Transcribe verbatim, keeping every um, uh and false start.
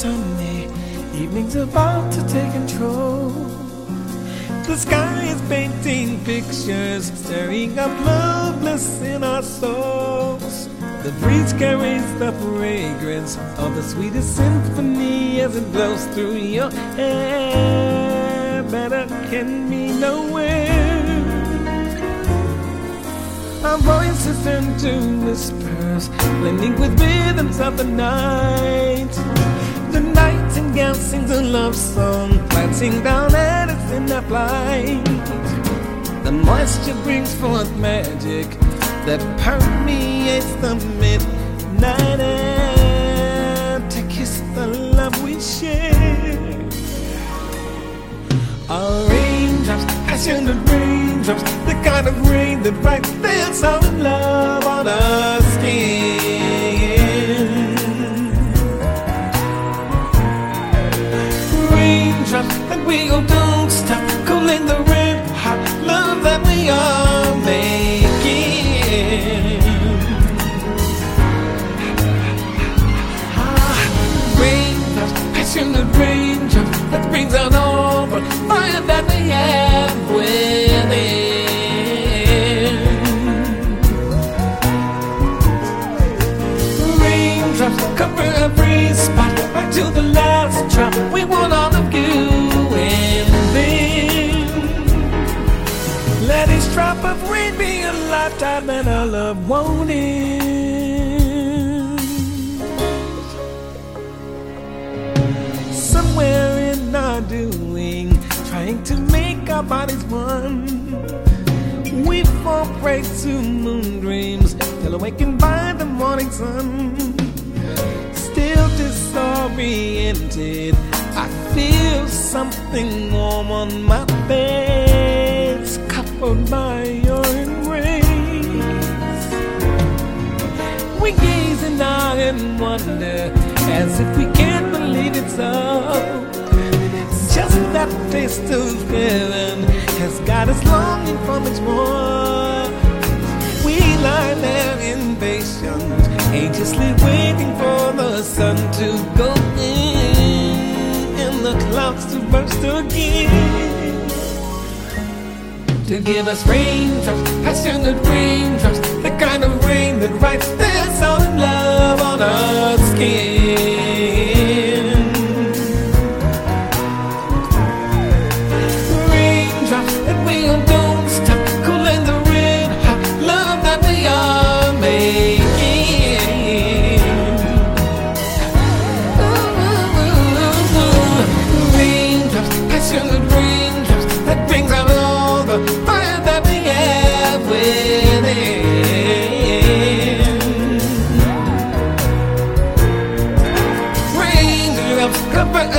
sunny, evening's about to take control. The sky is painting pictures, stirring up love bliss in our souls. The breeze carries the fragrance of the sweetest symphony as it blows through your hair. Better can be nowhere. Our voices turn to whispers, blending with rhythms of the night. The nightingale sings a love song, glancing down at us in the flight. The moisture brings forth magic that permeates the midnight air to kiss the love we share. Our raindrops, passionate raindrops, the kind of rain that writes their song of love on our skin. Raindrops that we all don't stop, cooling the red hot love that we are making. Ah, raindrops, passionate raindrops that brings out all the fire that we have within. Raindrops cover every spot, right to the last drop. We want all of you and then let each drop of rain be a lifetime and our love won't end. Somewhere in our doing, trying to make our bodies one, we fall prey to moon dreams till awakened by the morning sun. Still disoriented, I feel something warm on my face, coupled by your embrace. We gaze in awe and wonder, as if we can't believe it's so. Just that taste of heaven has got us longing for much more. We lie there impatient, anxiously waiting for the sun to go in and the clouds to burst again, to give us raindrops, passionate raindrops, the kind of rain that writes their song of love on our skin. Raindrops that we don't stop, cooling the red hot love that we are making. Raindrops, passionate raindrops that brings out all the fire that we have within. Raindrops cover